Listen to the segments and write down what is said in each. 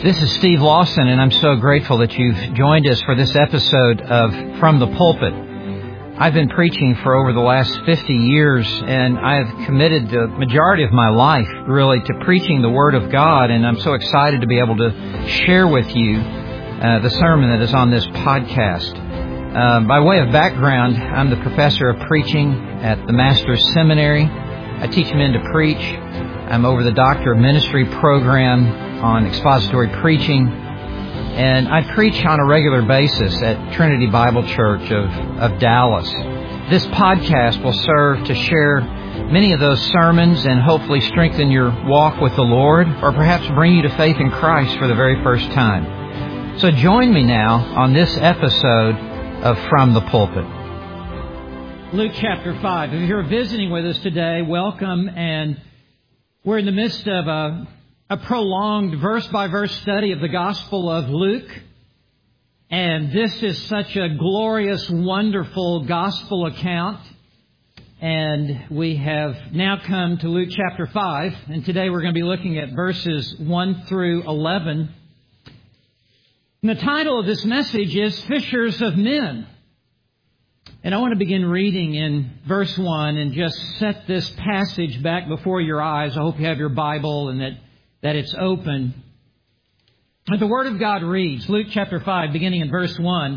This is Steve Lawson, and I'm so grateful that you've joined us for this episode of From the Pulpit. I've been preaching for over the last 50 years, and I've committed the majority of my life, really, to preaching the Word of God, and I'm so excited to be able to share with you the sermon that is on this podcast. By way of background, I'm the professor of preaching at the Master's Seminary. I teach men to preach. I'm over the Doctor of Ministry program on expository preaching, and I preach on a regular basis at Trinity Bible Church of Dallas. This podcast will serve to share many of those sermons and hopefully strengthen your walk with the Lord, or perhaps bring you to faith in Christ for the very first time. So join me now on this episode of From the Pulpit. Luke chapter 5. If you're visiting with us today, welcome, and we're in the midst of a prolonged verse-by-verse study of the Gospel of Luke. And this is such a glorious, wonderful Gospel account. And we have now come to Luke chapter 5. And today we're going to be looking at verses 1 through 11. And the title of this message is Fishers of Men. And I want to begin reading in verse 1 and just set this passage back before your eyes. I hope you have your Bible and that it's open. And the Word of God reads, Luke chapter 5, beginning in verse 1.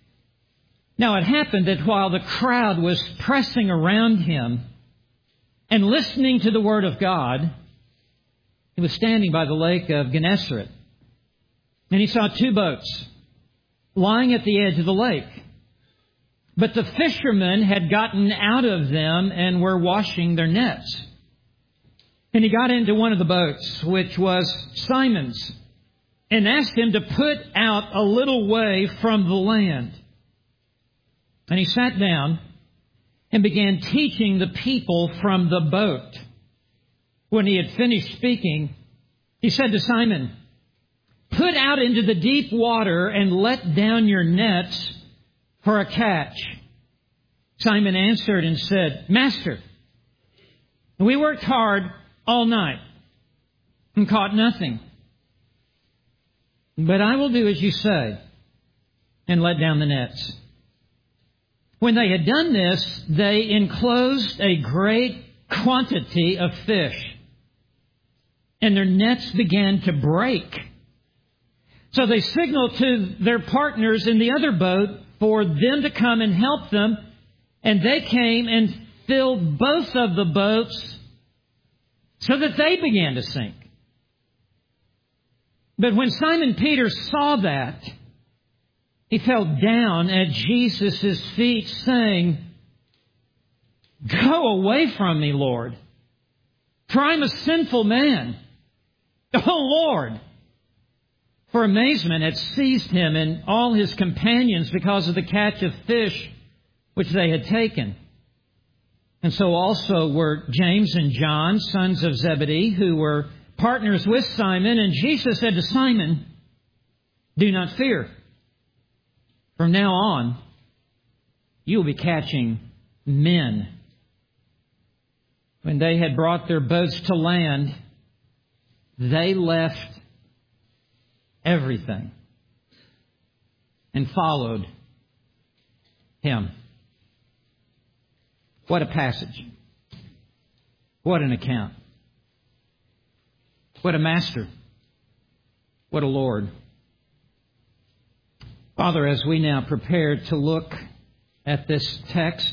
Now it happened that while the crowd was pressing around him and listening to the Word of God, he was standing by the lake of Gennesaret. And he saw two boats lying at the edge of the lake. But the fishermen had gotten out of them and were washing their nets. And he got into one of the boats, which was Simon's, and asked him to put out a little way from the land. And he sat down and began teaching the people from the boat. When he had finished speaking, he said to Simon, "Put out into the deep water and let down your nets for a catch." Simon answered and said, "Master, we worked hard all night and caught nothing. But I will do as you say and let down the nets." When they had done this, they enclosed a great quantity of fish, and their nets began to break. So they signaled to their partners in the other boat for them to come and help them, and they came and filled both of the boats so that they began to sink. But when Simon Peter saw that, he fell down at Jesus' feet, saying, "Go away from me, Lord, for I'm a sinful man." "Oh, Lord!" For amazement had seized him and all his companions because of the catch of fish which they had taken. And so also were James and John, sons of Zebedee, who were partners with Simon. And Jesus said to Simon, "Do not fear. From now on, you will be catching men." When they had brought their boats to land, they left everything and followed him. What a passage. What an account. What a master. What a Lord. Father, as we now prepare to look at this text,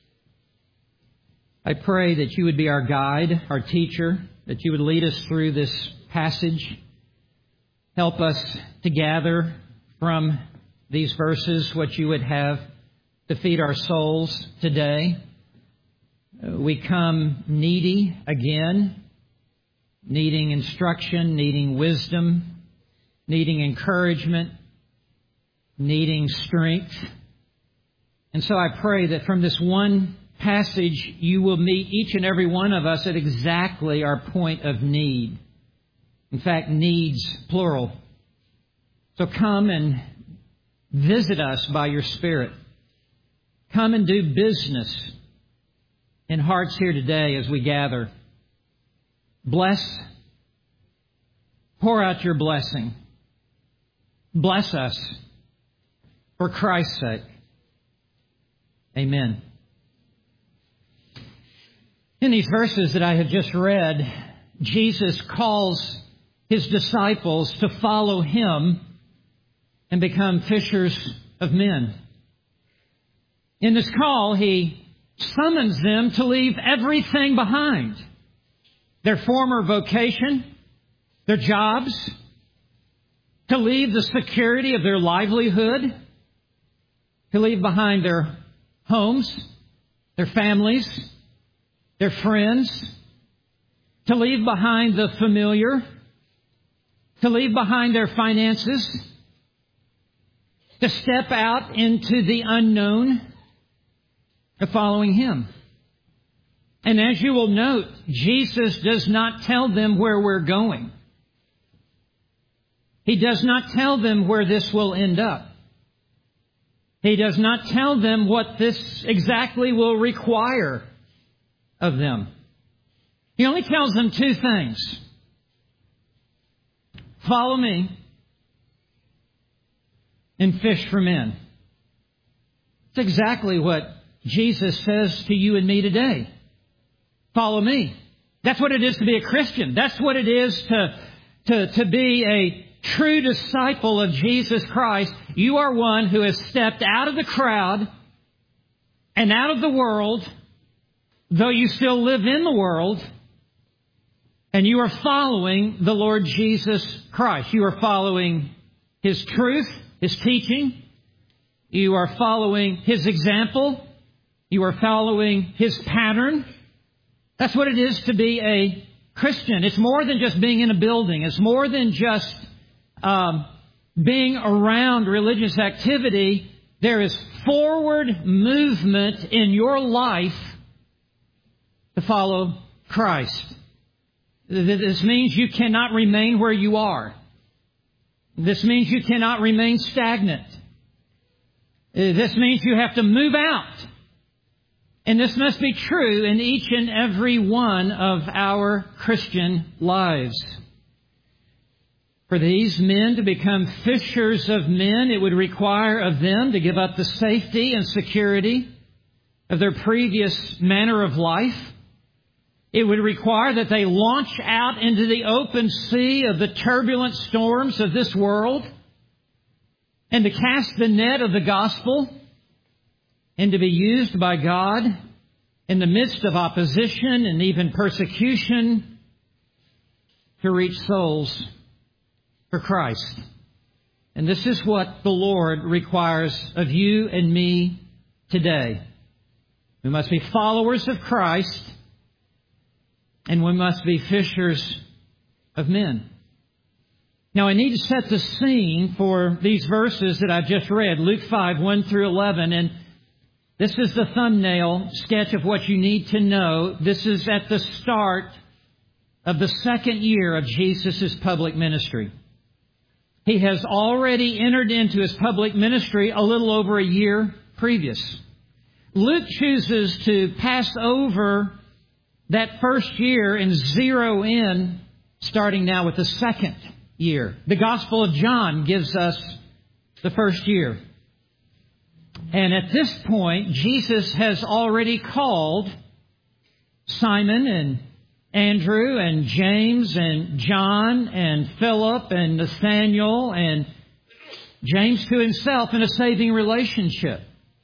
I pray that you would be our guide, our teacher, that you would lead us through this passage. Help us to gather from these verses what you would have to feed our souls today. We come needy again, needing instruction, needing wisdom, needing encouragement, needing strength. And so I pray that from this one passage, you will meet each and every one of us at exactly our point of need. In fact, needs, plural. So come and visit us by your Spirit. Come and do business in hearts here today as we gather. Bless, pour out your blessing bless us for Christ's sake. Amen. In these verses that I have just read, Jesus calls His disciples to follow Him and become fishers of men. In this call, He summons them to leave everything behind. Their former vocation, their jobs, to leave the security of their livelihood, to leave behind their homes, their families, their friends, to leave behind the familiar, to leave behind their finances, to step out into the unknown of following Him. And as you will note, Jesus does not tell them where we're going. He does not tell them where this will end up. He does not tell them what this exactly will require of them. He only tells them two things. Follow me and fish for men. It's exactly what Jesus says to you and me today. Follow me. That's what it is to be a Christian. That's what it is to be a true disciple of Jesus Christ. You are one who has stepped out of the crowd and out of the world, though you still live in the world, and you are following the Lord Jesus Christ. You are following His truth, His teaching. You are following His example. You are following His pattern. That's what it is to be a Christian. It's more than just being in a building. It's more than just being around religious activity. There is forward movement in your life to follow Christ. This means you cannot remain where you are. This means you cannot remain stagnant. This means you have to move out. And this must be true in each and every one of our Christian lives. For these men to become fishers of men, it would require of them to give up the safety and security of their previous manner of life. It would require that they launch out into the open sea of the turbulent storms of this world and to cast the net of the gospel and to be used by God in the midst of opposition and even persecution to reach souls for Christ. And this is what the Lord requires of you and me today. We must be followers of Christ, and we must be fishers of men. Now, I need to set the scene for these verses that I've just read, Luke 5, 1 through 11. And this is the thumbnail sketch of what you need to know. This is at the start of the second year of Jesus' public ministry. He has already entered into His public ministry a little over a year previous. Luke chooses to pass over that first year and zero in, starting now with the second year. The Gospel of John gives us the first year. And at this point, Jesus has already called Simon and Andrew and James and John and Philip and Nathaniel and James to Himself in a saving relationship.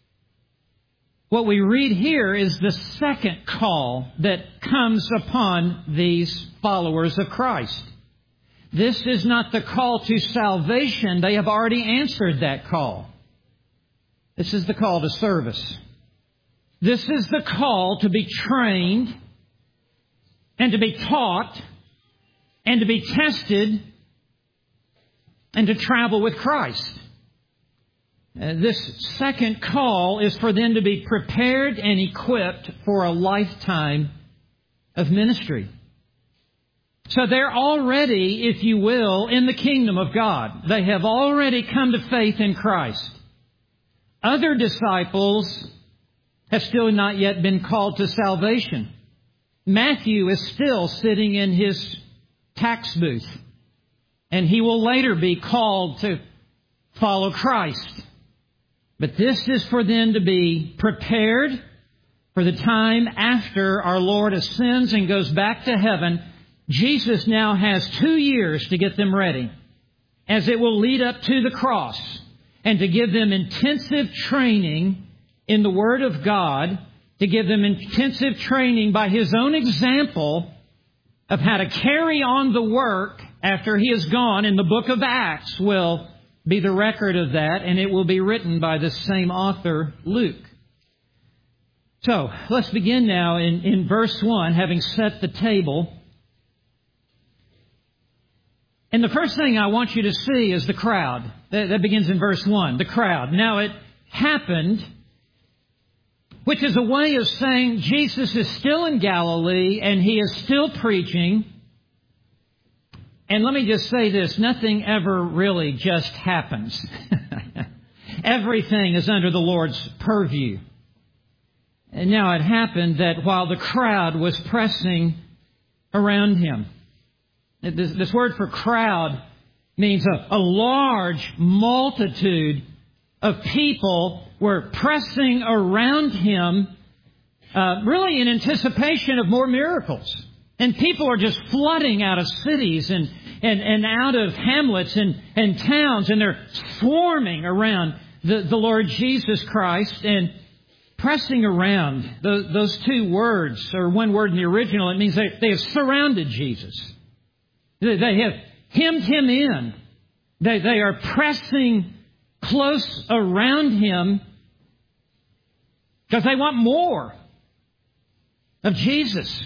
What we read here is the second call that comes upon these followers of Christ. This is not the call to salvation. They have already answered that call. This is the call to service. This is the call to be trained and to be taught and to be tested and to travel with Christ. This second call is for them to be prepared and equipped for a lifetime of ministry. So they're already, if you will, in the kingdom of God. They have already come to faith in Christ. Other disciples have still not yet been called to salvation. Matthew is still sitting in his tax booth, and he will later be called to follow Christ. But this is for them to be prepared for the time after our Lord ascends and goes back to heaven. Jesus now has 2 years to get them ready, as it will lead up to the cross, and to give them intensive training in the Word of God, to give them intensive training by His own example of how to carry on the work after He is gone. And the book of Acts will be the record of that, and it will be written by the same author, Luke. So, let's begin now in verse 1, having set the table. And the first thing I want you to see is the crowd. That begins in verse 1, the crowd. Now, it happened, which is a way of saying Jesus is still in Galilee and He is still preaching. And let me just say this, nothing ever really just happens. Everything is under the Lord's purview. And now it happened that while the crowd was pressing around Him, this word for crowd means a large multitude of people were pressing around Him, really in anticipation of more miracles. And people are just flooding out of cities and out of hamlets and towns, and they're swarming around the Lord Jesus Christ and pressing around. Those two words, or one word in the original, it means they have surrounded Jesus. They have hemmed Him in. They are pressing close around Him because they want more of Jesus.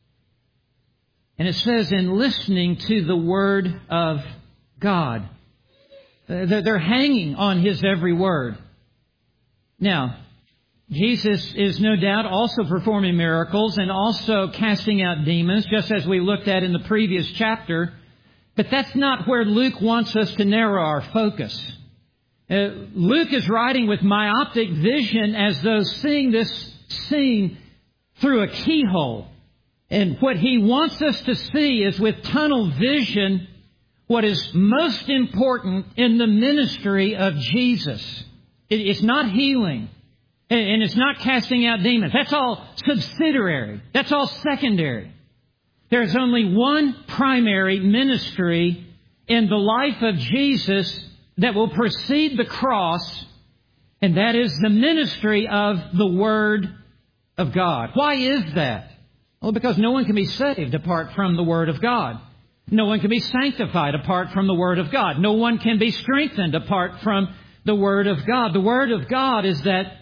And it says, in listening to the Word of God. They're hanging on His every word. Now, Jesus is no doubt also performing miracles and also casting out demons, just as we looked at in the previous chapter. But that's not where Luke wants us to narrow our focus. Luke is writing with myopic vision as though seeing this scene through a keyhole. And what he wants us to see is with tunnel vision what is most important in the ministry of Jesus. It's not healing. And it's not casting out demons. That's all subsidiary. That's all secondary. There's only one primary ministry in the life of Jesus that will precede the cross, and that is the ministry of the Word of God. Why is that? Well, because no one can be saved apart from the Word of God. No one can be sanctified apart from the Word of God. No one can be strengthened apart from the Word of God. The Word of God is that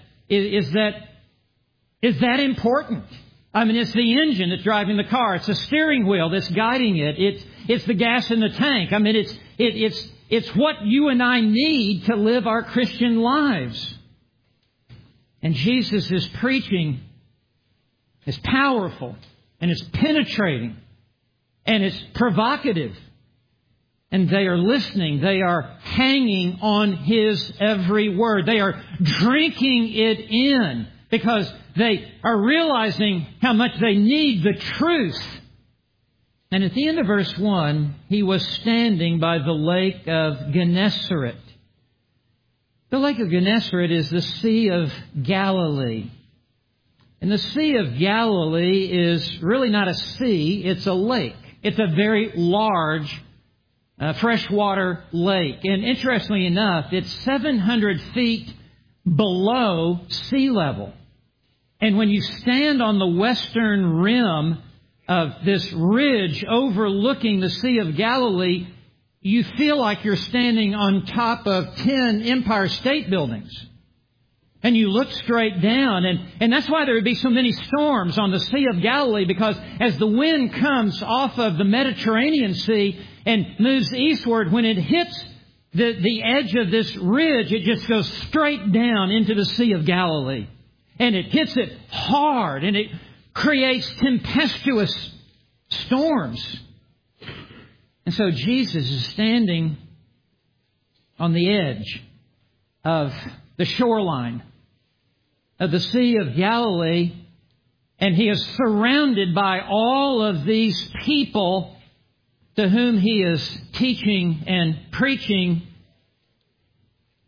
important. I mean, it's the engine that's driving the car. It's the steering wheel that's guiding it. It's the gas in the tank. I mean, it's what you and I need to live our Christian lives. And Jesus' preaching is powerful, and it's penetrating, and it's provocative. And they are listening. They are hanging on His every word. They are drinking it in because they are realizing how much they need the truth. And at the end of verse 1, He was standing by the lake of Gennesaret. The lake of Gennesaret is the Sea of Galilee. And the Sea of Galilee is really not a sea, it's a lake. It's a very large freshwater lake. And interestingly enough, it's 700 feet below sea level. And when you stand on the western rim of this ridge overlooking the Sea of Galilee, you feel like you're standing on top of 10 Empire State Buildings. And you look straight down, and that's why there would be so many storms on the Sea of Galilee, because as the wind comes off of the Mediterranean Sea and moves eastward, when it hits the edge of this ridge, it just goes straight down into the Sea of Galilee. And it hits it hard, and it creates tempestuous storms. And so Jesus is standing on the edge of the shoreline of the Sea of Galilee, and He is surrounded by all of these people to whom He is teaching and preaching.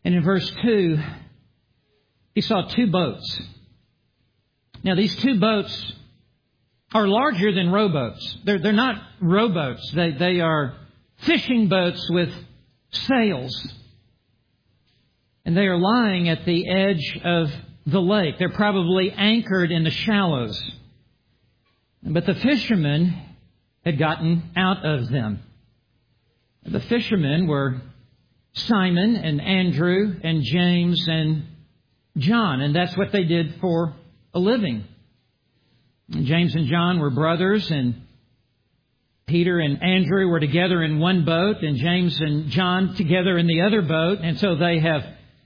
And in verse 2, he saw two boats. Now, these two boats are larger than rowboats. They're not rowboats. They are fishing boats with sails. And they are lying at the edge of the lake. They're probably anchored in the shallows. But the fishermen had gotten out of them. The fishermen were Simon and Andrew and James and John, and that's what they did for a living. And James and John were brothers, and Peter and Andrew were together in one boat, and James and John together in the other boat, and so they have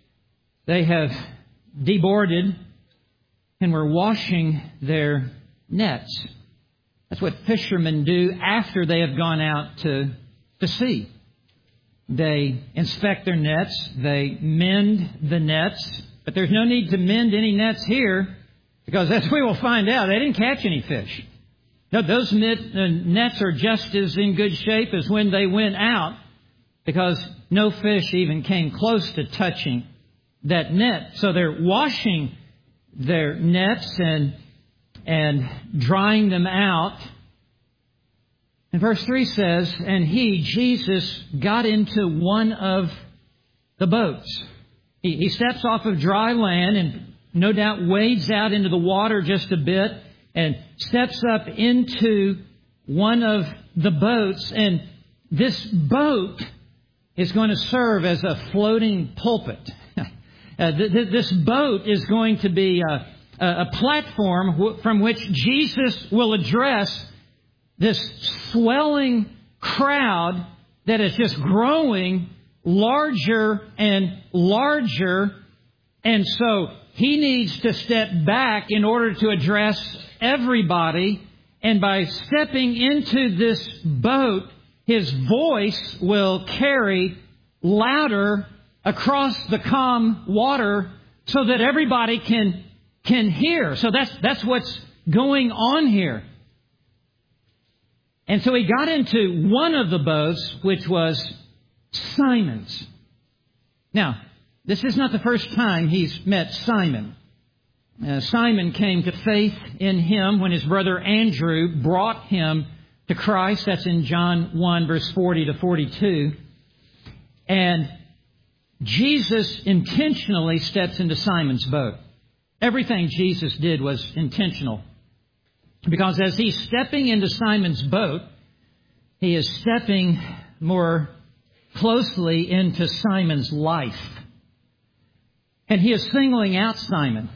deboarded and were washing their nets. That's what fishermen do after they have gone out to sea. They inspect their nets, they mend the nets, but there's no need to mend any nets here, because as we will find out, they didn't catch any fish. No, those nets are just as in good shape as when they went out, because no fish even came close to touching that net. So they're washing their nets and drying them out. And verse 3 says, and he, Jesus, got into one of the boats. He steps off of dry land and no doubt wades out into the water just a bit and steps up into one of the boats. And this boat is going to serve as a floating pulpit. This boat is going to be a platform from which Jesus will address this swelling crowd that is just growing larger and larger. And so he needs to step back in order to address everybody. And by stepping into this boat, his voice will carry louder across the calm water so that everybody can hear. So that's what's going on here. And so he got into one of the boats, which was Simon's. Now, this is not the first time he's met Simon. Simon came to faith in him when his brother Andrew brought him to Christ. That's in John 1, verse 40 to 42. And Jesus intentionally steps into Simon's boat. Everything Jesus did was intentional. Because as he's stepping into Simon's boat, he is stepping more closely into Simon's life. And he is singling out Simon.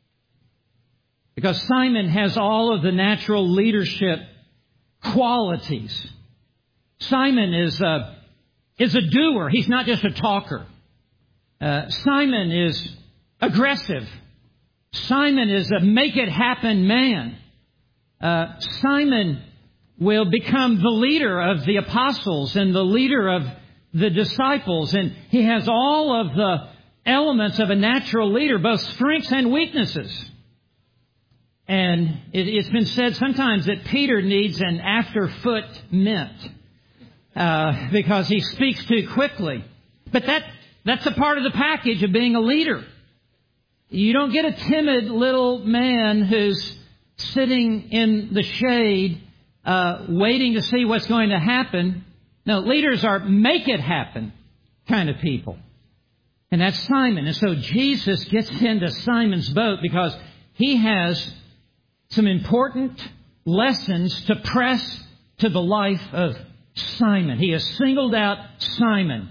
Because Simon has all of the natural leadership qualities. Simon is a doer. He's not just a talker. Simon is aggressive. Simon is a make-it-happen man. Simon will become the leader of the apostles and the leader of the disciples. And he has all of the elements of a natural leader, both strengths and weaknesses. And it's been said sometimes that Peter needs an after-foot mint because he speaks too quickly. But that's a part of the package of being a leader. You don't get a timid little man who's sitting in the shade waiting to see what's going to happen. No, leaders are make-it-happen kind of people. And that's Simon. And so Jesus gets into Simon's boat because he has some important lessons to press to the life of Simon. He has singled out Simon.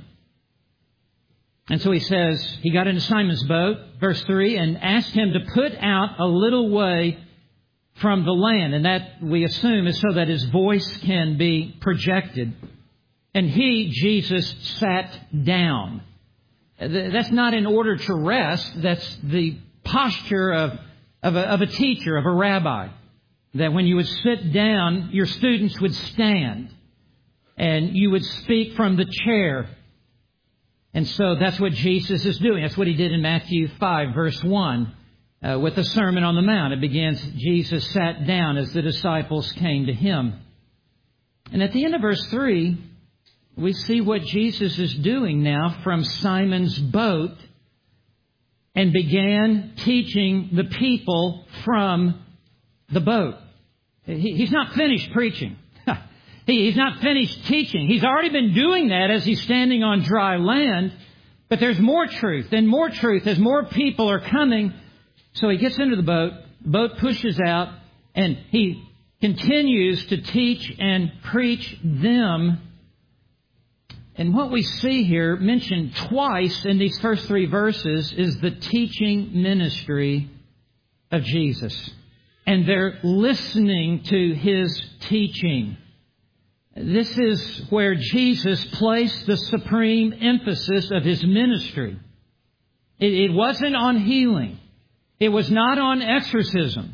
And so he says, he got into Simon's boat, verse 3, and asked him to put out a little way from the land. And that, we assume, is so that his voice can be projected. And he, Jesus, sat down. That's not in order to rest. That's the posture of a teacher, of a rabbi. That when you would sit down, your students would stand. And you would speak from the chair. And so that's what Jesus is doing. That's what he did in Matthew 5, verse 1, with the Sermon on the Mount. It begins, Jesus sat down as the disciples came to him. And at the end of verse 3, we see what Jesus is doing now from Simon's boat and began teaching the people from the boat. He's not finished preaching. He's not finished teaching. He's already been doing that as he's standing on dry land. But there's more truth and more truth as more people are coming. So he gets into the boat pushes out, and he continues to teach and preach them. And what we see here mentioned twice in these first 3 verses is the teaching ministry of Jesus. And they're listening to His teaching. This is where Jesus placed the supreme emphasis of His ministry. It wasn't on healing. It was not on exorcisms.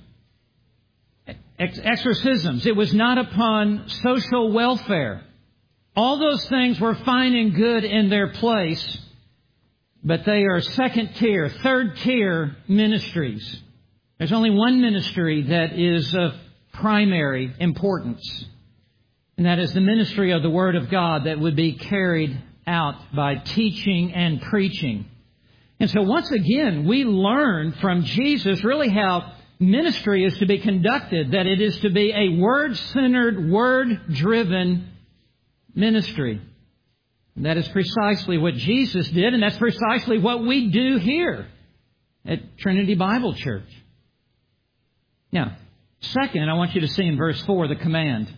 It was not upon social welfare. All those things were fine and good in their place, but they are second-tier, third-tier ministries. There's only one ministry that is of primary importance, and that is the ministry of the Word of God that would be carried out by teaching and preaching. And so once again, we learn from Jesus really how ministry is to be conducted, that it is to be a Word-centered, Word-driven ministry. And that is precisely what Jesus did, and that's precisely what we do here at Trinity Bible Church. Now, second, I want you to see in verse 4 the command.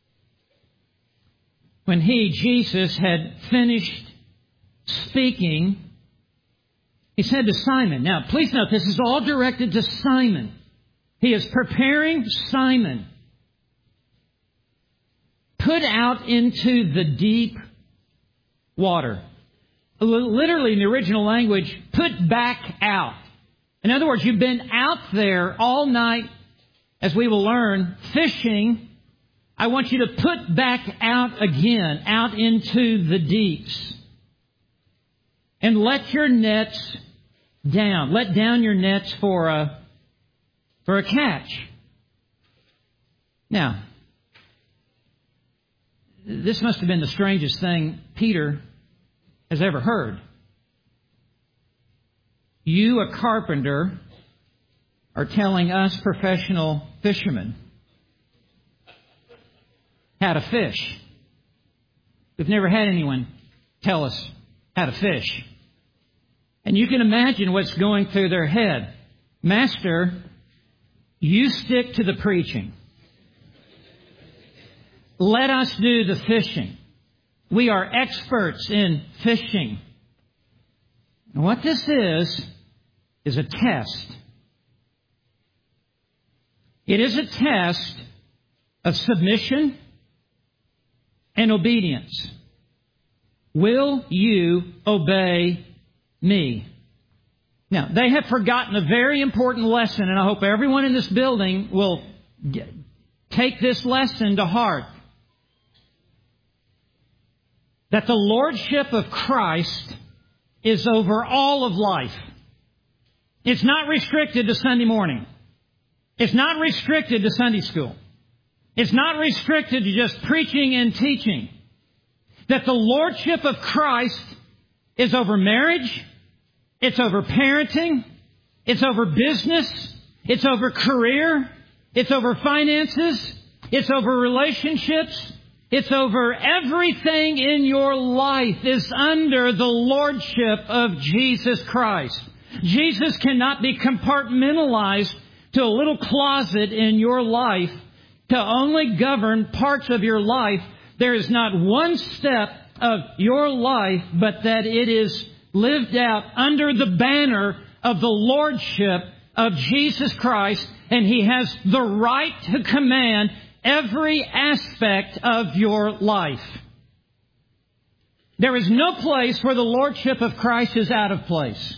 When Jesus, had finished speaking, He said to Simon, now please note this is all directed to Simon. He is preparing Simon. Put out into the deep water. Literally in the original language, put back out. In other words, you've been out there all night, as we will learn, fishing. I want you to put back out again, out into the deeps. And let your nets down. Let down your nets for a catch. Now, this must have been the strangest thing Peter has ever heard. You, a carpenter, are telling us professional fishermen how to fish. We've never had anyone tell us how to fish. And you can imagine what's going through their head. Master, you stick to the preaching. Let us do the fishing. We are experts in fishing. And what this is a test. It is a test of submission and obedience. Will you obey me? Now, they have forgotten a very important lesson, and I hope everyone in this building will take this lesson to heart. That the Lordship of Christ is over all of life. It's not restricted to Sunday morning. It's not restricted to Sunday school. It's not restricted to just preaching and teaching. That the Lordship of Christ is over marriage. It's over parenting. It's over business. It's over career. It's over finances. It's over relationships. It's over everything in your life is under the Lordship of Jesus Christ. Jesus cannot be compartmentalized to a little closet in your life to only govern parts of your life. There is not one step of your life but that it is lived out under the banner of the Lordship of Jesus Christ, and He has the right to command every aspect of your life. There is no place where the Lordship of Christ is out of place.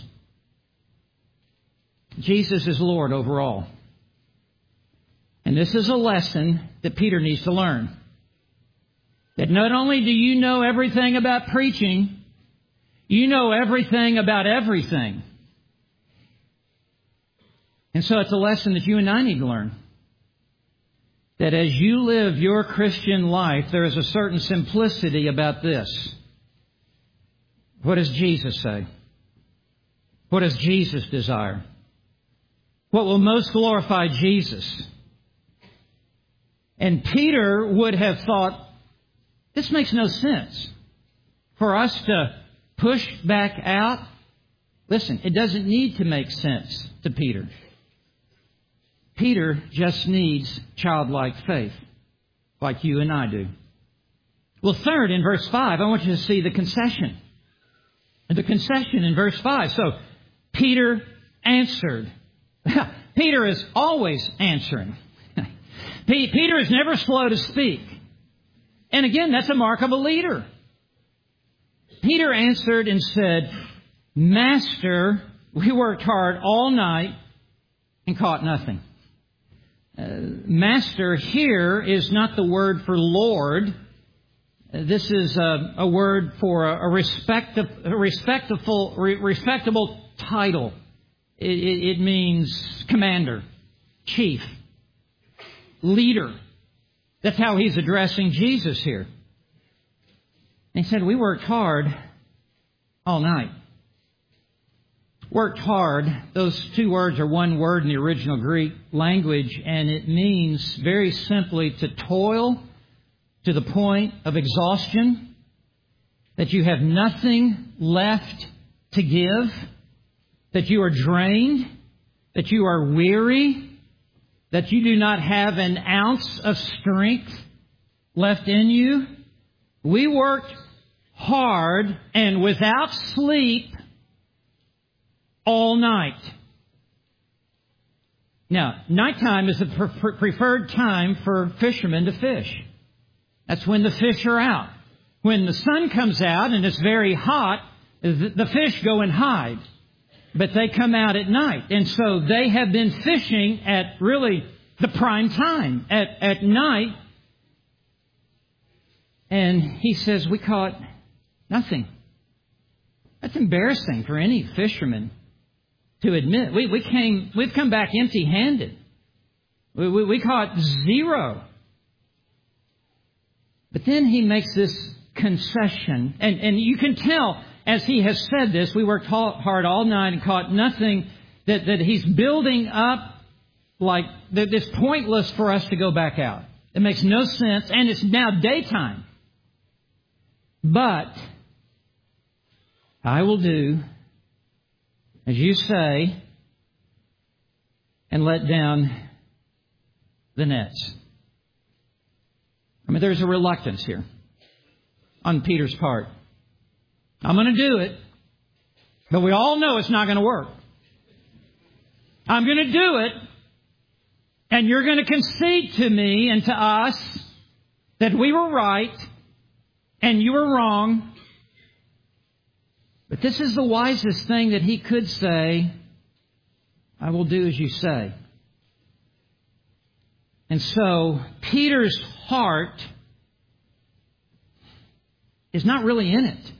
Jesus is Lord over all. And this is a lesson that Peter needs to learn. That not only do you know everything about preaching, you know everything about everything. And so it's a lesson that you and I need to learn. that as you live your Christian life, there is a certain simplicity about this. What does Jesus say? What does Jesus desire? What will most glorify Jesus? And Peter would have thought, this makes no sense. For us to push back out, listen, it doesn't need to make sense to Peter. Peter just needs childlike faith, like you and I do. Well, third, in verse 5, I want you to see the concession. The concession in verse 5. So, Peter answered. Peter is always answering. Peter is never slow to speak. And again, that's a mark of a leader. Peter answered and said, Master, we worked hard all night and caught nothing. Master here is not the word for Lord. This is a word for a respectable title. It means commander, chief, leader. That's how he's addressing Jesus here. And he said, we worked hard all night. Worked hard, those two words are one word in the original Greek language, and it means very simply to toil to the point of exhaustion, that you have nothing left to give, that you are drained, that you are weary, that you do not have an ounce of strength left in you. We worked hard and without sleep all night. Now, nighttime is the preferred time for fishermen to fish. That's when the fish are out. When the sun comes out and it's very hot, the fish go and hide. But they come out at night. And so they have been fishing at really the prime time, at night. And he says, we caught nothing. That's embarrassing for any fisherman to admit. We've come back empty-handed. We caught zero. But then he makes this concession. And you can tell as he has said this, we worked hard all night and caught nothing, that he's building up like it's pointless for us to go back out. It makes no sense. And it's now daytime. But I will do as you say and let down the nets. I mean, there's a reluctance here on Peter's part. I'm going to do it, but we all know it's not going to work. I'm going to do it, and you're going to concede to me and to us that we were right and you were wrong. But this is the wisest thing that he could say. I will do as you say. And so Peter's heart is not really in it.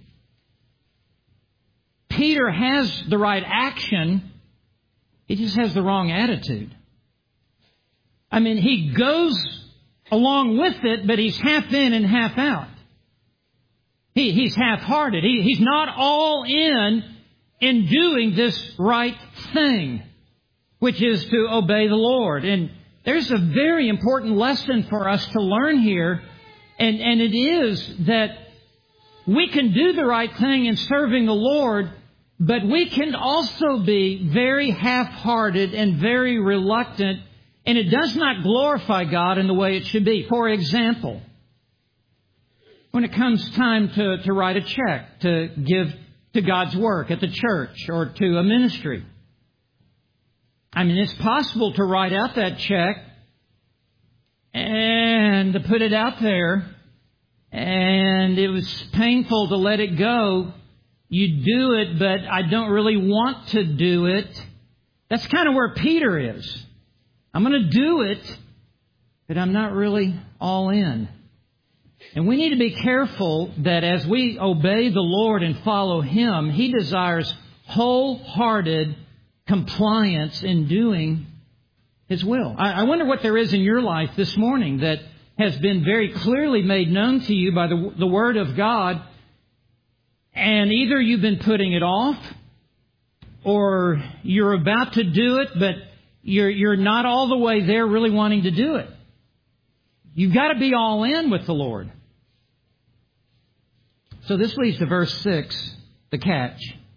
Peter has the right action. He just has the wrong attitude. I mean, he goes along with it, but he's half in and half out. He's half-hearted. He's not all in doing this right thing, which is to obey the Lord. And there's a very important lesson for us to learn here, and it is that we can do the right thing in serving the Lord, but we can also be very half-hearted and very reluctant, and it does not glorify God in the way it should be. For example, when it comes time to write a check, to give to God's work at the church or to a ministry, I mean, it's possible to write out that check and to put it out there, and it was painful to let it go. You do it, but I don't really want to do it. That's kind of where Peter is. I'm going to do it, but I'm not really all in. And we need to be careful that as we obey the Lord and follow Him, He desires wholehearted compliance in doing His will. I wonder what there is in your life this morning that has been very clearly made known to you by the Word of God, and either you've been putting it off, or you're about to do it, but you're not all the way there really wanting to do it. You've got to be all in with the Lord. So this leads to verse 6, the catch.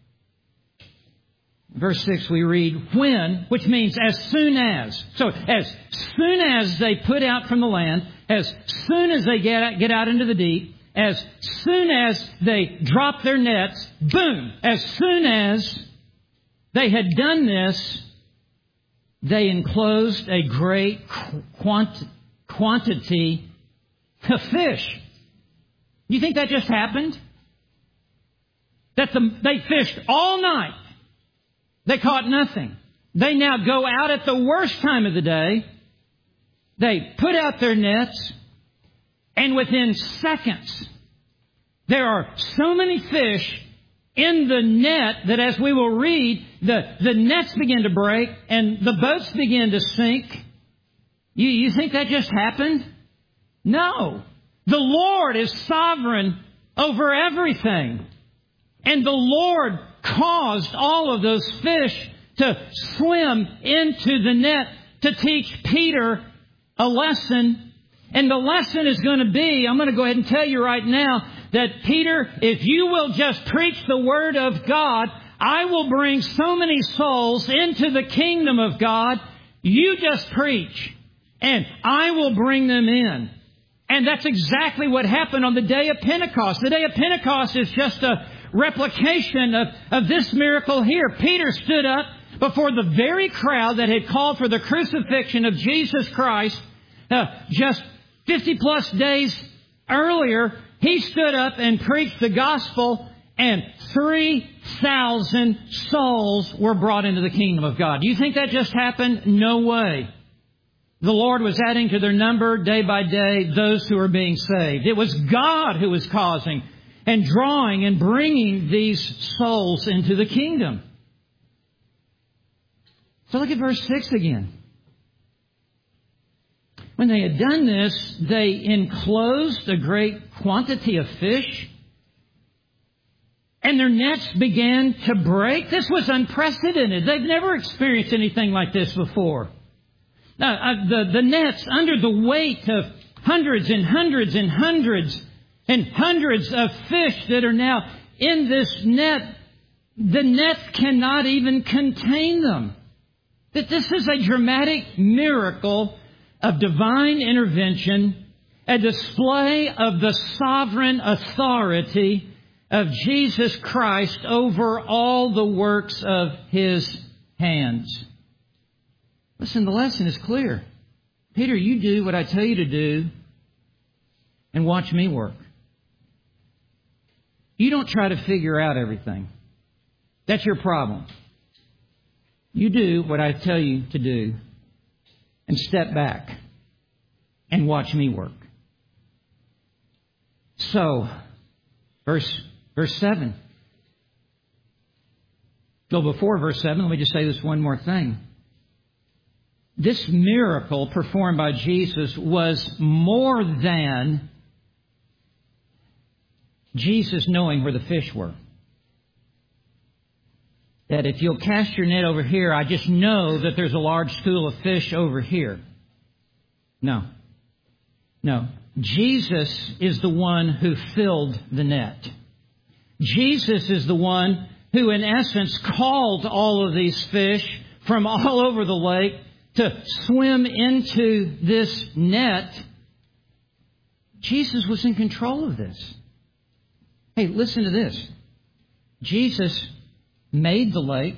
Verse 6 we read, when, which means as soon as. So as soon as they put out from the land, as soon as they get out into the deep, as soon as they drop their nets, boom, as soon as they had done this, they enclosed a great quantity of fish. You think that just happened? They fished all night. They caught nothing. They now go out at the worst time of the day. They put out their nets, and within seconds, there are so many fish in the net that, as we will read, the nets begin to break and the boats begin to sink. You think that just happened? No. The Lord is sovereign over everything. And the Lord caused all of those fish to swim into the net to teach Peter a lesson. And the lesson is going to be, I'm going to go ahead and tell you right now, that Peter, if you will just preach the Word of God, I will bring so many souls into the kingdom of God. You just preach, and I will bring them in. And that's exactly what happened on the day of Pentecost. The day of Pentecost is just a replication of this miracle here. Peter stood up before the very crowd that had called for the crucifixion of Jesus Christ just 50 plus days earlier. He stood up and preached the gospel, and 3,000 souls were brought into the kingdom of God. Do you think that just happened? No way. The Lord was adding to their number day by day those who were being saved. It was God who was causing and drawing and bringing these souls into the kingdom. So look at verse 6 again. When they had done this, they enclosed a great quantity of fish, and their nets began to break. This was unprecedented. They've never experienced anything like this before. The nets, under the weight of hundreds and hundreds and hundreds and hundreds of fish that are now in this net, the net cannot even contain them. That this is a dramatic miracle of divine intervention, a display of the sovereign authority of Jesus Christ over all the works of His hands. Listen, the lesson is clear. Peter, you do what I tell you to do and watch me work. You don't try to figure out everything. That's your problem. You do what I tell you to do and step back and watch me work. So, verse 7. Go before verse 7. Let me just say this one more thing. This miracle performed by Jesus was more than Jesus knowing where the fish were. That if you'll cast your net over here, I just know that there's a large school of fish over here. No. Jesus is the one who filled the net. Jesus is the one who, in essence, called all of these fish from all over the lake to swim into this net. Jesus was in control of this. Hey, listen to this. Jesus made the lake.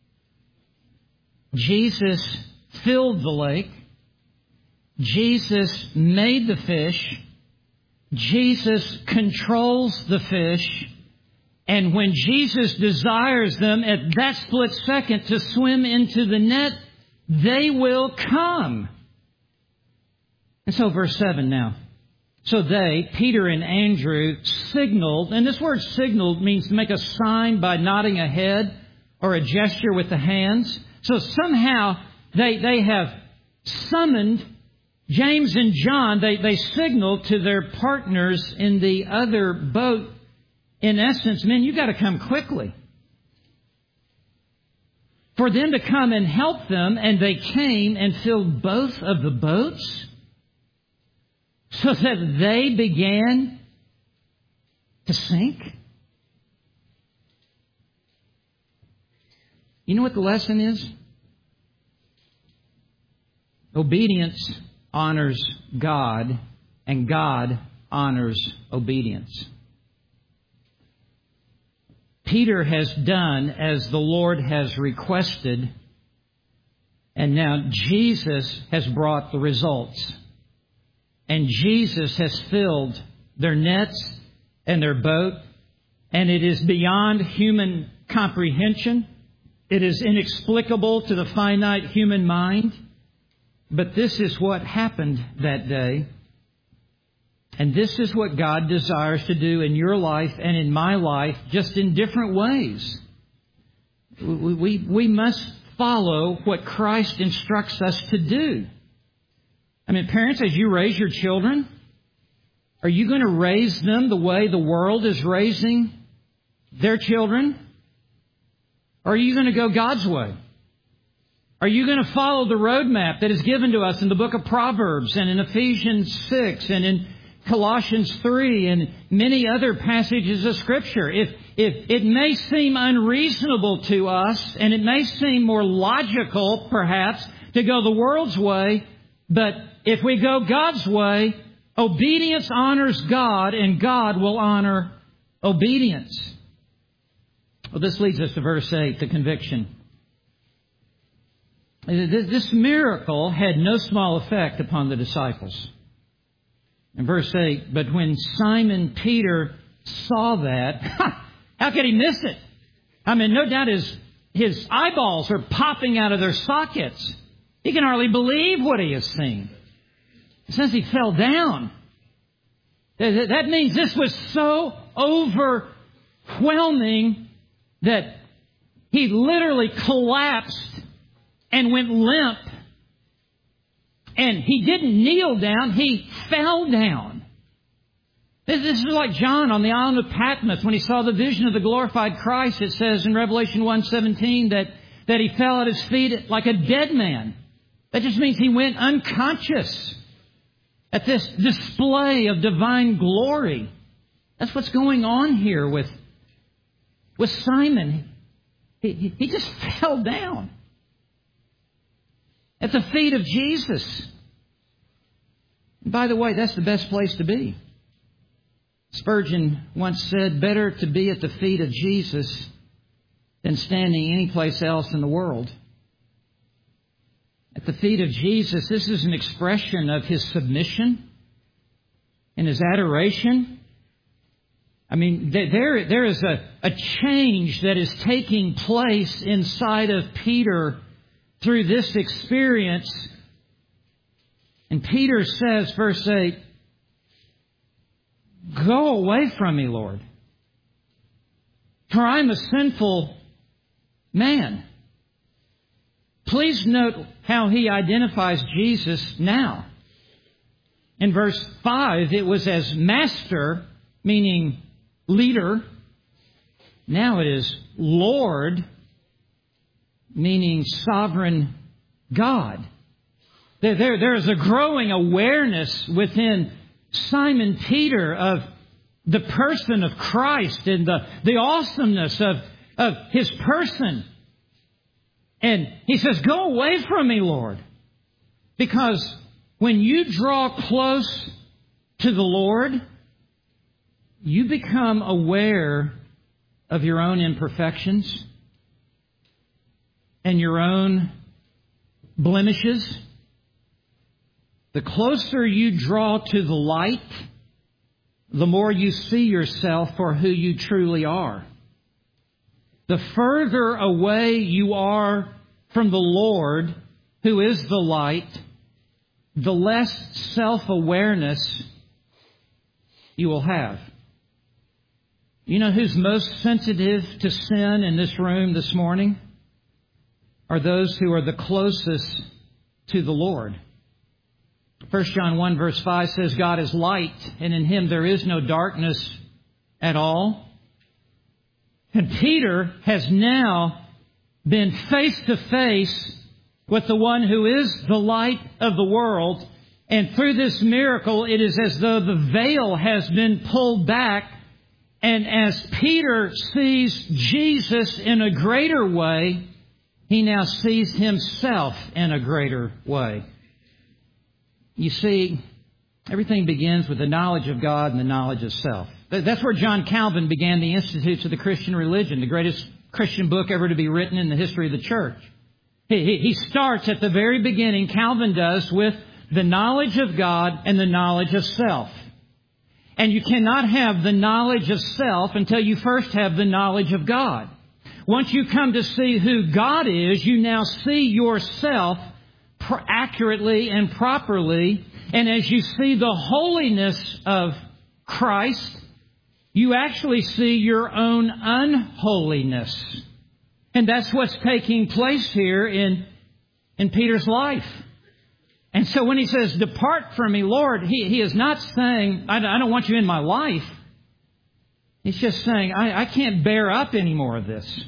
Jesus filled the lake. Jesus made the fish. Jesus controls the fish. And when Jesus desires them at that split second to swim into the net, they will come. And so verse 7 now. So they, Peter and Andrew, signaled, and this word signaled means to make a sign by nodding a head or a gesture with the hands. So somehow they have summoned James and John. They signaled to their partners in the other boat, in essence, men, you got to come quickly. For them to come and help them, and they came and filled both of the boats so that they began to sink. You know what the lesson is? Obedience honors God, and God honors obedience. Peter has done as the Lord has requested, and now Jesus has brought the results. And Jesus has filled their nets and their boat, and it is beyond human comprehension. It is inexplicable to the finite human mind. But this is what happened that day. And this is what God desires to do in your life and in my life, just in different ways. We must follow what Christ instructs us to do. I mean, parents, as you raise your children, are you going to raise them the way the world is raising their children? Or are you going to go God's way? Are you going to follow the roadmap that is given to us in the book of Proverbs and in Ephesians 6 and in Colossians 3 and many other passages of Scripture? If it may seem unreasonable to us, and it may seem more logical, perhaps, to go the world's way, but if we go God's way, obedience honors God, and God will honor obedience. Well, this leads us to verse 8, the conviction. This miracle had no small effect upon the disciples. In verse 8, but when Simon Peter saw that, how could he miss it? I mean, no doubt his eyeballs are popping out of their sockets. He can hardly believe what he has seen. It says he fell down. That means this was so overwhelming that he literally collapsed and went limp. And he didn't kneel down, he fell down. This is like John on the island of Patmos when he saw the vision of the glorified Christ. It says in Revelation 1:17 that he fell at his feet like a dead man. That just means he went unconscious at this display of divine glory. That's what's going on here with Simon. He just fell down at the feet of Jesus. And by the way, that's the best place to be. Spurgeon once said, better to be at the feet of Jesus than standing any place else in the world. At the feet of Jesus, this is an expression of His submission and His adoration. I mean, there is a change that is taking place inside of Peter through this experience. And Peter says, verse 8, go away from me, Lord, for I'm a sinful man. Please note how he identifies Jesus now. In verse 5, it was as master, meaning leader. Now it is Lord, meaning sovereign God. There is a growing awareness within Simon Peter of the person of Christ and the awesomeness of His person. And he says, go away from me, Lord. Because when you draw close to the Lord, you become aware of your own imperfections and your own blemishes. The closer you draw to the light, the more you see yourself for who you truly are. The further away you are from the Lord, who is the light, the less self-awareness you will have. You know who's most sensitive to sin in this room this morning? Are those who are the closest to the Lord. 1 John 1 verse 5 says, God is light, and in Him there is no darkness at all. And Peter has now been face to face with the one who is the light of the world. And through this miracle, it is as though the veil has been pulled back. And as Peter sees Jesus in a greater way, he now sees himself in a greater way. You see, everything begins with the knowledge of God and the knowledge of self. That's where John Calvin began the Institutes of the Christian Religion, the greatest Christian book ever to be written in the history of the church. He starts at the very beginning, Calvin does, with the knowledge of God and the knowledge of self. And you cannot have the knowledge of self until you first have the knowledge of God. Once you come to see who God is, you now see yourself accurately and properly. And as you see the holiness of Christ, you actually see your own unholiness. And that's what's taking place here in Peter's life. And so when he says, depart from me, Lord, he is not saying, I don't want you in my life. He's just saying, I can't bear up any more of this.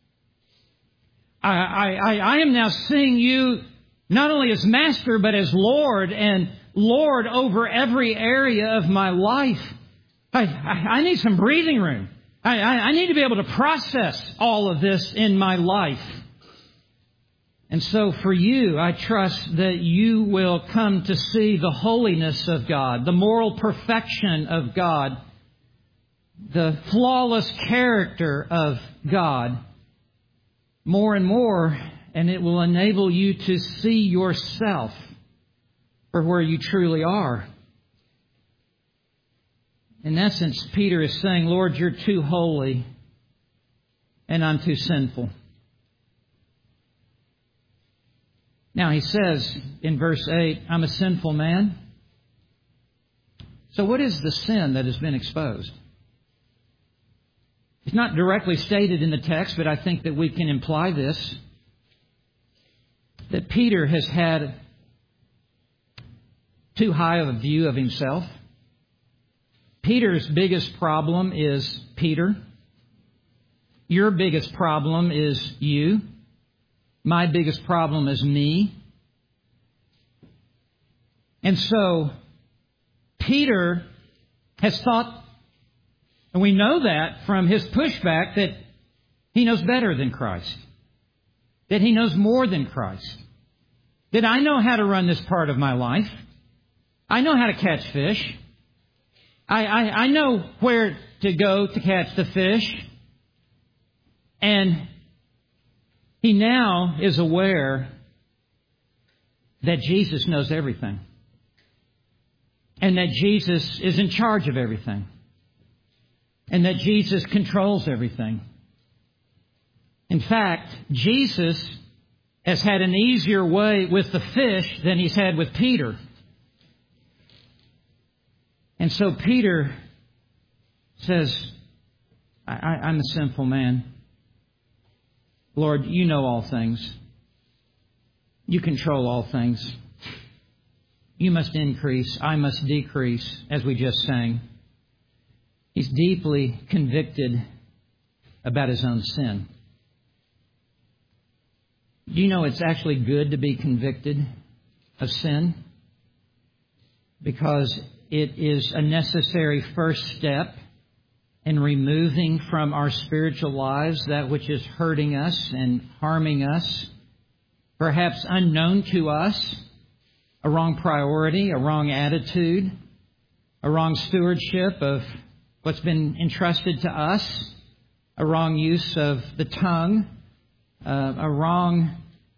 I am now seeing you not only as Master, but as Lord, and Lord over every area of my life. I need some breathing room. I need to be able to process all of this in my life. And so for you, I trust that you will come to see the holiness of God, the moral perfection of God, the flawless character of God more and more, and it will enable you to see yourself for where you truly are. In essence, Peter is saying, Lord, you're too holy and I'm too sinful. Now he says in verse 8, I'm a sinful man. So what is the sin that has been exposed? It's not directly stated in the text, but I think that we can imply this. That Peter has had too high of a view of himself. Peter's biggest problem is Peter. Your biggest problem is you. My biggest problem is me. And so Peter has thought, and we know that from his pushback, that he knows better than Christ. That he knows more than Christ. That I know how to run this part of my life. I know how to catch fish. I know where to go to catch the fish. And he now is aware that Jesus knows everything. And that Jesus is in charge of everything. And that Jesus controls everything. In fact, Jesus has had an easier way with the fish than he's had with Peter. And so Peter says, I'm a sinful man. Lord, you know all things. You control all things. You must increase. I must decrease, as we just sang. He's deeply convicted about his own sin. Do you know it's actually good to be convicted of sin? Because it is a necessary first step in removing from our spiritual lives that which is hurting us and harming us, perhaps unknown to us, a wrong priority, a wrong attitude, a wrong stewardship of what's been entrusted to us, a wrong use of the tongue, a wrong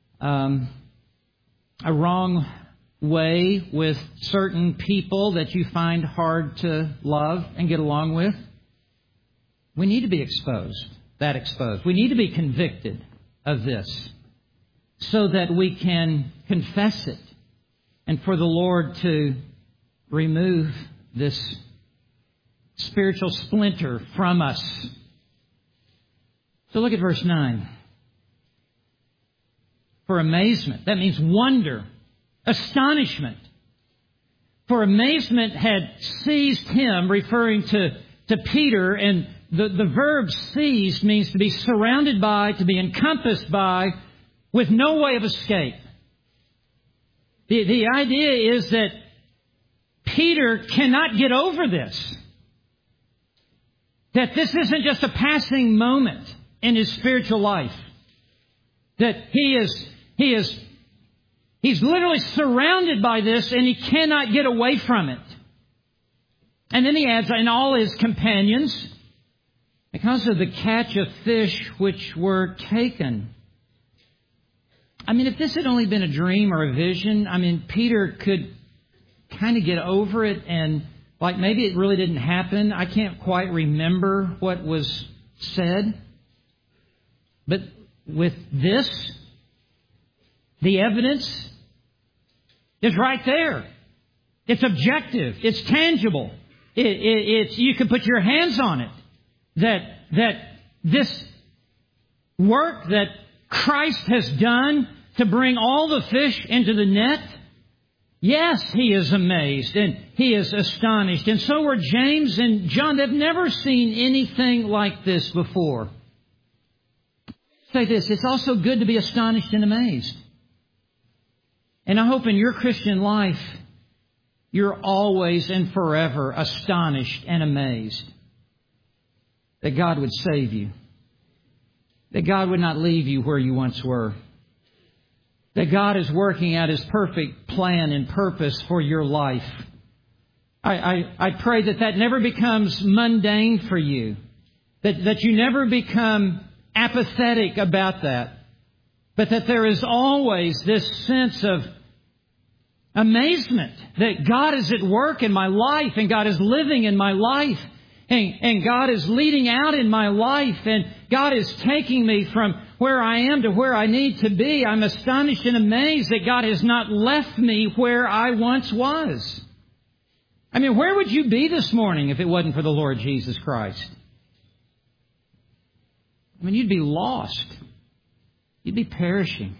way with certain people that you find hard to love and get along with. We need to be exposed. We need to be convicted of this so that we can confess it and for the Lord to remove this spiritual splinter from us. So look at verse 9. For amazement, that means wonder, astonishment. For amazement had seized him, referring to Peter, and the verb seized means to be surrounded by, to be encompassed by, with no way of escape. The idea is that Peter cannot get over this. That this isn't just a passing moment in his spiritual life. That he's literally surrounded by this and he cannot get away from it. And then he adds, and all his companions, because of the catch of fish which were taken. I mean, if this had only been a dream or a vision, I mean, Peter could kind of get over it and like maybe it really didn't happen. I can't quite remember what was said. But with this, the evidence is right there. It's objective. It's tangible. It's you can put your hands on it. That this work that Christ has done to bring all the fish into the net, yes, he is amazed and he is astonished. And so were James and John. They've never seen anything like this before. Say this, it's also good to be astonished and amazed. And I hope in your Christian life, you're always and forever astonished and amazed that God would save you. That God would not leave you where you once were. That God is working out His perfect plan and purpose for your life. I pray that never becomes mundane for you. That you never become apathetic about that. But that there is always this sense of amazement that God is at work in my life and God is living in my life and God is leading out in my life and God is taking me from where I am to where I need to be. I'm astonished and amazed that God has not left me where I once was. I mean, where would you be this morning if it wasn't for the Lord Jesus Christ? I mean, you'd be lost. You'd be perishing.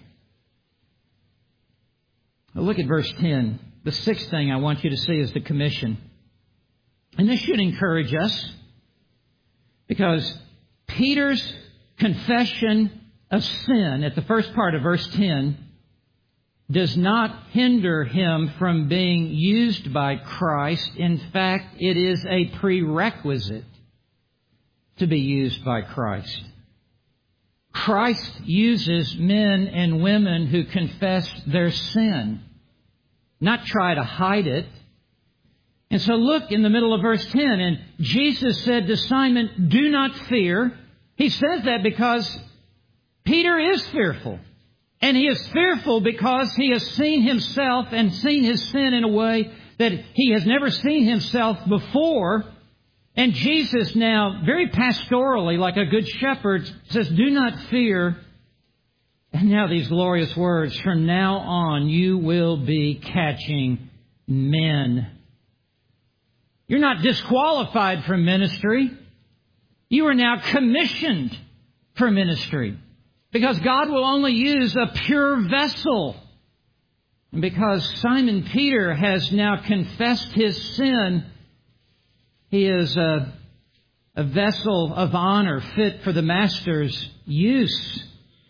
Well, look at verse 10. The sixth thing I want you to see is the commission. And this should encourage us because Peter's confession of sin at the first part of verse 10 does not hinder him from being used by Christ. In fact, it is a prerequisite to be used by Christ. Christ uses men and women who confess their sin, not try to hide it. And so look in the middle of verse 10, and Jesus said to Simon, "Do not fear." He says that because Peter is fearful. And he is fearful because he has seen himself and seen his sin in a way that he has never seen himself before. And Jesus now, very pastorally, like a good shepherd, says, "Do not fear." And now these glorious words, "From now on you will be catching men." You're not disqualified from ministry. You are now commissioned for ministry. Because God will only use a pure vessel. And because Simon Peter has now confessed his sin, he is a vessel of honor fit for the Master's use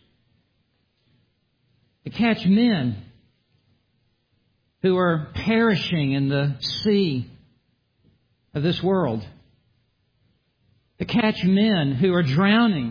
to catch men who are perishing in the sea of this world, to catch men who are drowning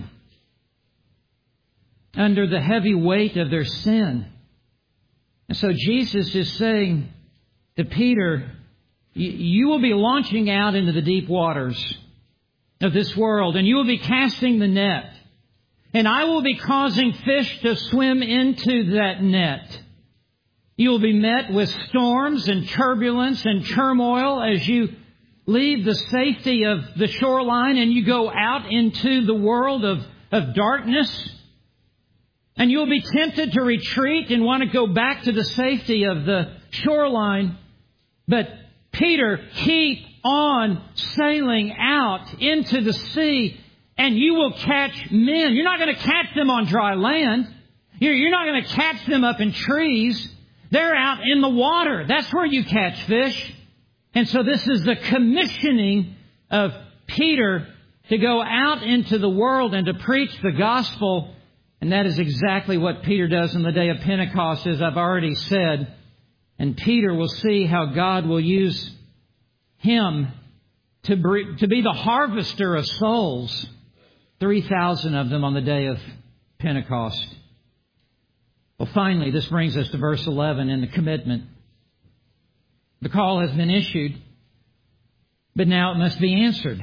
under the heavy weight of their sin. And so Jesus is saying to Peter, you will be launching out into the deep waters of this world, and you will be casting the net. And I will be causing fish to swim into that net. You will be met with storms and turbulence and turmoil as you leave the safety of the shoreline and you go out into the world of darkness. And you'll be tempted to retreat and want to go back to the safety of the shoreline. But Peter, keep on sailing out into the sea and you will catch men. You're not going to catch them on dry land. You're not going to catch them up in trees. They're out in the water. That's where you catch fish. And so this is the commissioning of Peter to go out into the world and to preach the gospel. And that is exactly what Peter does on the day of Pentecost, as I've already said. And Peter will see how God will use him to be the harvester of souls. 3,000 of them on the day of Pentecost. Well, finally, this brings us to verse 11 and the commitment. The call has been issued, but now it must be answered.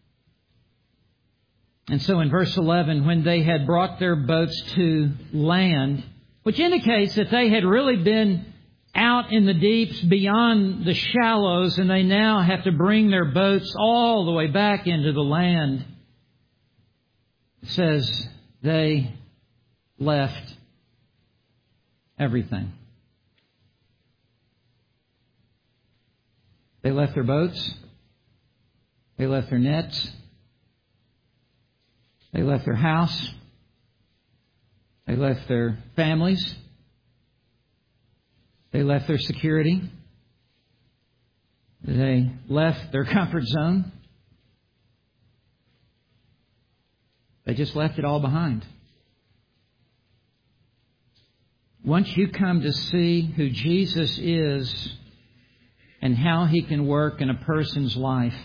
And so in verse 11, when they had brought their boats to land, which indicates that they had really been out in the deeps beyond the shallows, and they now have to bring their boats all the way back into the land. It says they left everything. They left their boats. They left their nets. They left their house. They left their families. They left their security. They left their comfort zone. They just left it all behind. Once you come to see who Jesus is and how He can work in a person's life,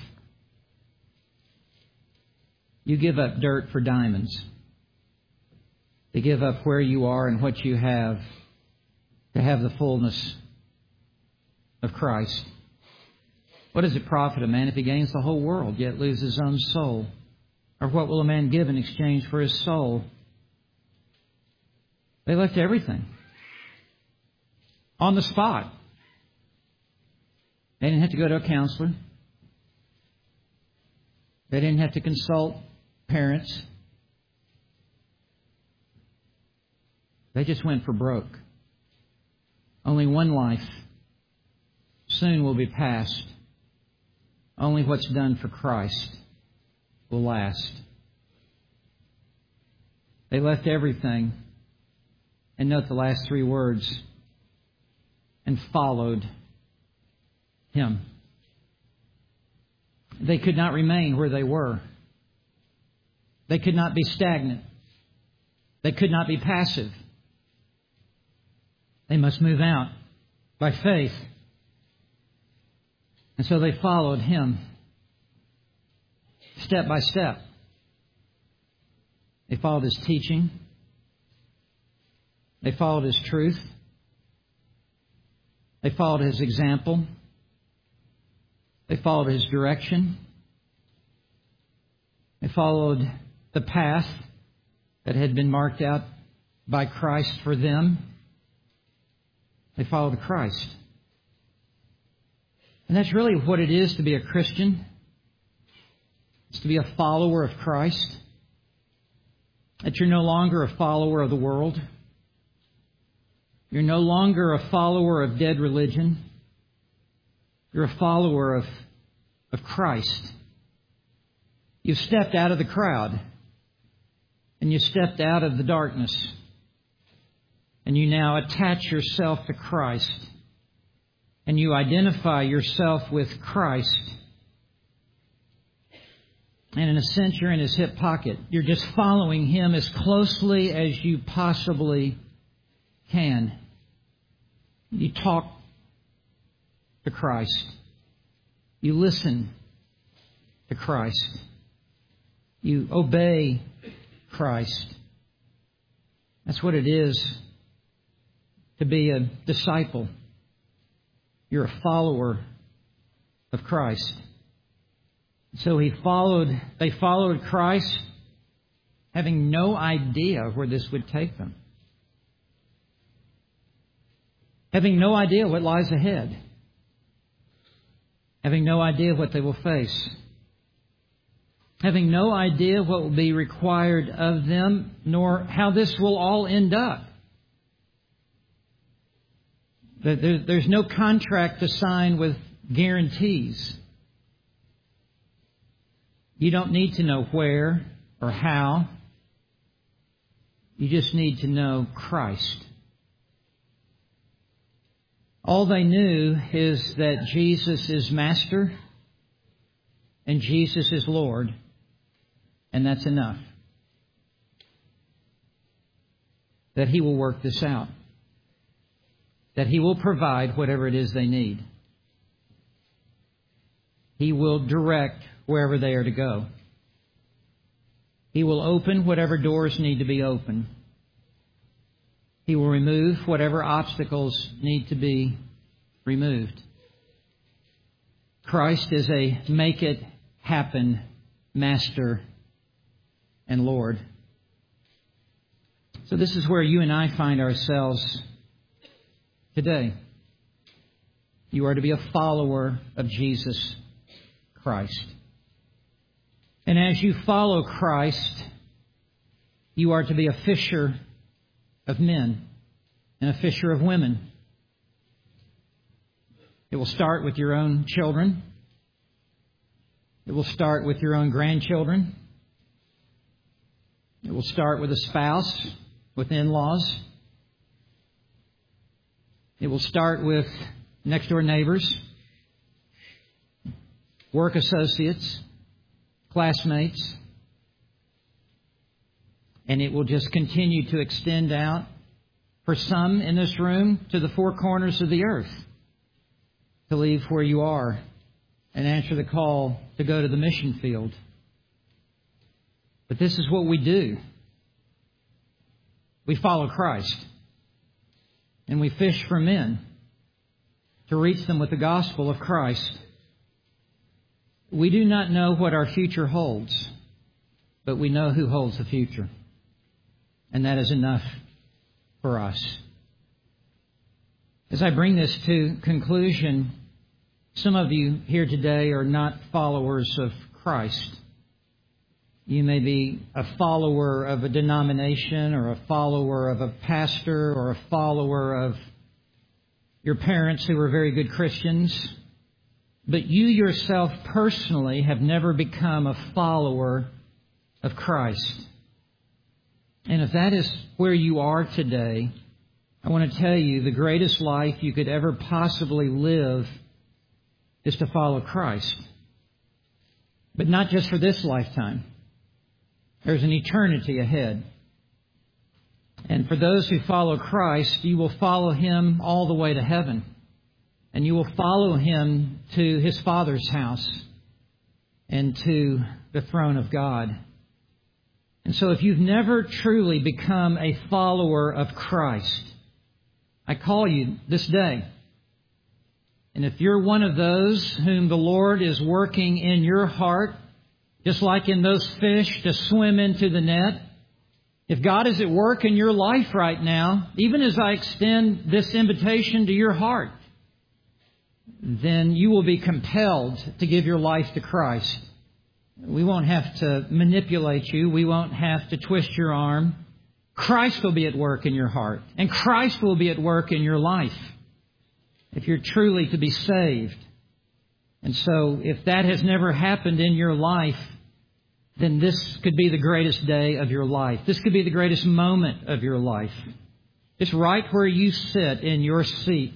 you give up dirt for diamonds. You give up where you are and what you have to have the fullness of Christ. What does it profit a man if he gains the whole world, yet loses his own soul? Or what will a man give in exchange for his soul? They left everything on the spot. They didn't have to go to a counselor. They didn't have to consult parents. They just went for broke. Only one life soon will be passed. Only what's done for Christ will last. They left everything. And note the last three words. And followed Him. They could not remain where they were. They could not be stagnant. They could not be passive. They must move out by faith. And so they followed Him step by step. They followed His teaching. They followed His truth. They followed His example. They followed His direction. They followed the path that had been marked out by Christ for them. They followed Christ. And that's really what it is to be a Christian. It's to be a follower of Christ. That you're no longer a follower of the world. You're no longer a follower of dead religion. You're a follower of Christ. You've stepped out of the crowd. And you stepped out of the darkness. And you now attach yourself to Christ. And you identify yourself with Christ. And in a sense, you're in His hip pocket. You're just following Him as closely as you possibly can. You talk to Christ. You listen to Christ. You obey Christ. That's what it is to be a disciple. You're a follower of Christ. So they followed Christ, having no idea where this would take them. Having no idea what lies ahead. Having no idea what they will face. Having no idea what will be required of them, nor how this will all end up. There's no contract to sign with guarantees. You don't need to know where or how. You just need to know Christ. All they knew is that Jesus is Master and Jesus is Lord, and that's enough. That He will work this out. That He will provide whatever it is they need. He will direct wherever they are to go. He will open whatever doors need to be opened. He will remove whatever obstacles need to be removed. Christ is a make it happen Master and Lord. So this is where you and I find ourselves today. You are to be a follower of Jesus Christ. And as you follow Christ, you are to be a fisher of men and a fisher of women. It will start with your own children. It will start with your own grandchildren. It will start with a spouse, with in-laws. It will start with next-door neighbors, work associates, classmates. And it will just continue to extend out, for some in this room, to the four corners of the earth, to leave where you are and answer the call to go to the mission field. But this is what we do. We follow Christ. And we fish for men to reach them with the gospel of Christ. We do not know what our future holds, but we know who holds the future. And that is enough for us. As I bring this to conclusion, some of you here today are not followers of Christ. You may be a follower of a denomination or a follower of a pastor or a follower of your parents who were very good Christians. But you yourself personally have never become a follower of Christ. And if that is where you are today, I want to tell you the greatest life you could ever possibly live is to follow Christ. But not just for this lifetime. There's an eternity ahead. And for those who follow Christ, you will follow Him all the way to heaven. And you will follow Him to His Father's house and to the throne of God. And so if you've never truly become a follower of Christ, I call you this day. And if you're one of those whom the Lord is working in your heart, just like in those fish to swim into the net, if God is at work in your life right now, even as I extend this invitation to your heart, then you will be compelled to give your life to Christ. We won't have to manipulate you. We won't have to twist your arm. Christ will be at work in your heart. And Christ will be at work in your life if you're truly to be saved. And so if that has never happened in your life, then this could be the greatest day of your life. This could be the greatest moment of your life. It's right where you sit in your seat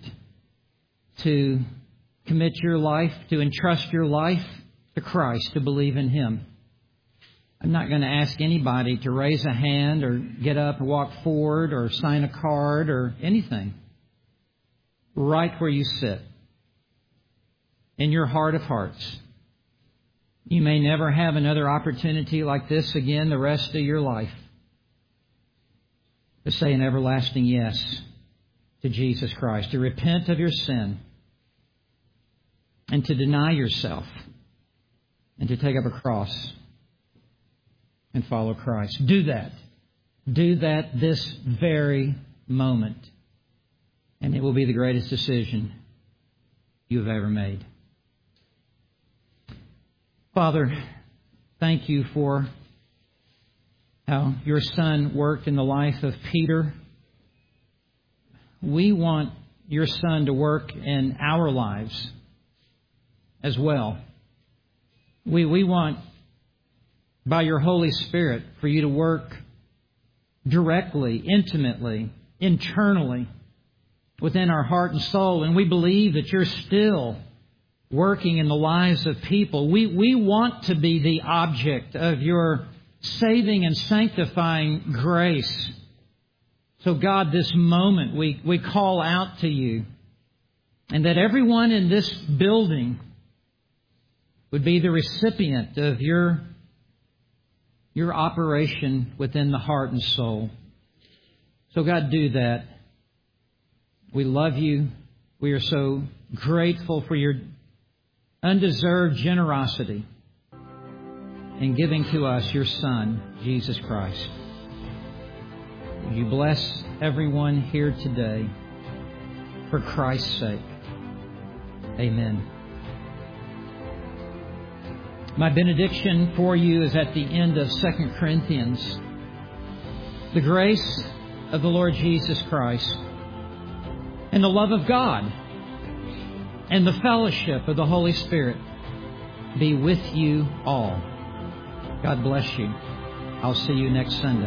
to commit your life, to entrust your life to Christ, to believe in Him. I'm not going to ask anybody to raise a hand or get up and walk forward or sign a card or anything. Right where you sit, in your heart of hearts. You may never have another opportunity like this again the rest of your life. To say an everlasting yes to Jesus Christ, to repent of your sin, and to deny yourself, and to take up a cross and follow Christ. Do that. Do that this very moment. And it will be the greatest decision you have ever made. Father, thank you for how your Son worked in the life of Peter. We want your Son to work in our lives as well. We want, by your Holy Spirit, for you to work directly, intimately, internally within our heart and soul, and we believe that You're still working in the lives of people. We want to be the object of Your saving and sanctifying grace. So God, this moment we call out to You, and that everyone in this building would be the recipient of Your operation within the heart and soul. So God, do that. We love You. We are so grateful for Your undeserved generosity in giving to us Your Son, Jesus Christ. Would You bless everyone here today for Christ's sake. Amen. My benediction for you is at the end of 2 Corinthians. The grace of the Lord Jesus Christ and the love of God and the fellowship of the Holy Spirit be with you all. God bless you. I'll see you next Sunday.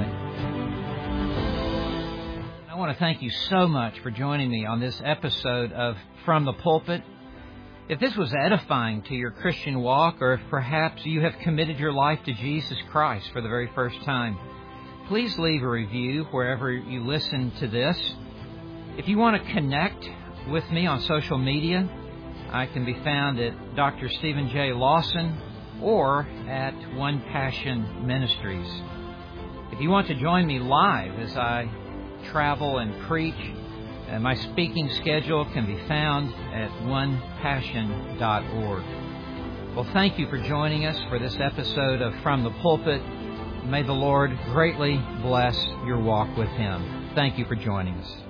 I want to thank you so much for joining me on this episode of From the Pulpit. If this was edifying to your Christian walk, or if perhaps you have committed your life to Jesus Christ for the very first time, please leave a review wherever you listen to this. If you want to connect with me on social media, I can be found at Dr. Stephen J. Lawson or at One Passion Ministries. If you want to join me live as I travel and preach, my speaking schedule can be found at onepassion.org. Well, thank you for joining us for this episode of From the Pulpit. May the Lord greatly bless your walk with Him. Thank you for joining us.